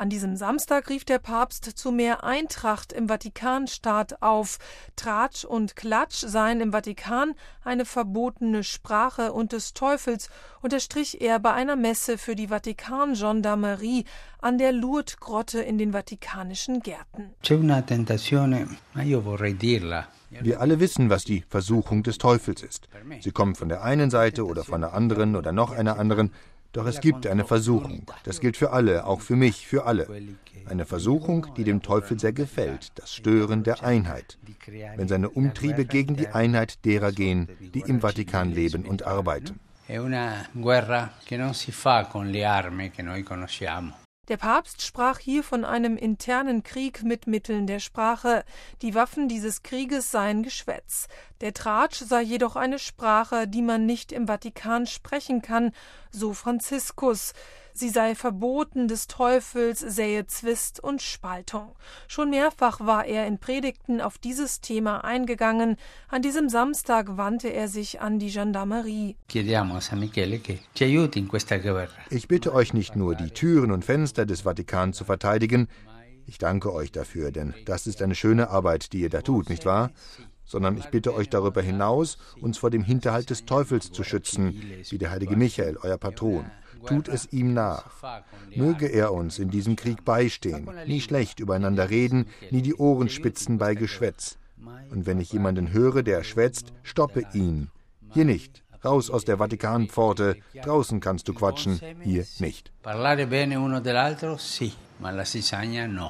An diesem Samstag rief der Papst zu mehr Eintracht im Vatikanstaat auf. Tratsch und Klatsch seien im Vatikan eine verbotene Sprache und des Teufels, unterstrich er bei einer Messe für die Vatikan-Gendarmerie an der Lourdes-Grotte in den vatikanischen Gärten. Wir alle wissen, was die Versuchung des Teufels ist. Sie kommt von der einen Seite oder von der anderen oder noch einer anderen. Doch es gibt eine Versuchung. Das gilt für alle, auch für mich, für alle. Eine Versuchung, die dem Teufel sehr gefällt, das Stören der Einheit. Wenn seine Umtriebe gegen die Einheit derer gehen, die im Vatikan leben und arbeiten. Der Papst sprach hier von einem internen Krieg mit Mitteln der Sprache. Die Waffen dieses Krieges seien Geschwätz. Der Tratsch sei jedoch eine Sprache, die man nicht im Vatikan sprechen kann, so Franziskus. Sie sei verboten des Teufels, sähe Zwist und Spaltung. Schon mehrfach war er in Predigten auf dieses Thema eingegangen. An diesem Samstag wandte er sich an die Gendarmerie. Ich bitte euch nicht nur, die Türen und Fenster des Vatikan zu verteidigen. Ich danke euch dafür, denn das ist eine schöne Arbeit, die ihr da tut, nicht wahr? Sondern ich bitte euch darüber hinaus, uns vor dem Hinterhalt des Teufels zu schützen, wie der heilige Michael, euer Patron. Tut es ihm nach. Möge er uns in diesem Krieg beistehen, nie schlecht übereinander reden, nie die Ohren spitzen bei Geschwätz. Und wenn ich jemanden höre, der schwätzt, stoppe ihn. Hier nicht. Raus aus der Vatikanpforte. Draußen kannst du quatschen, hier nicht. Parlare bene uno dell'altro, sì, ma la cisalnia no.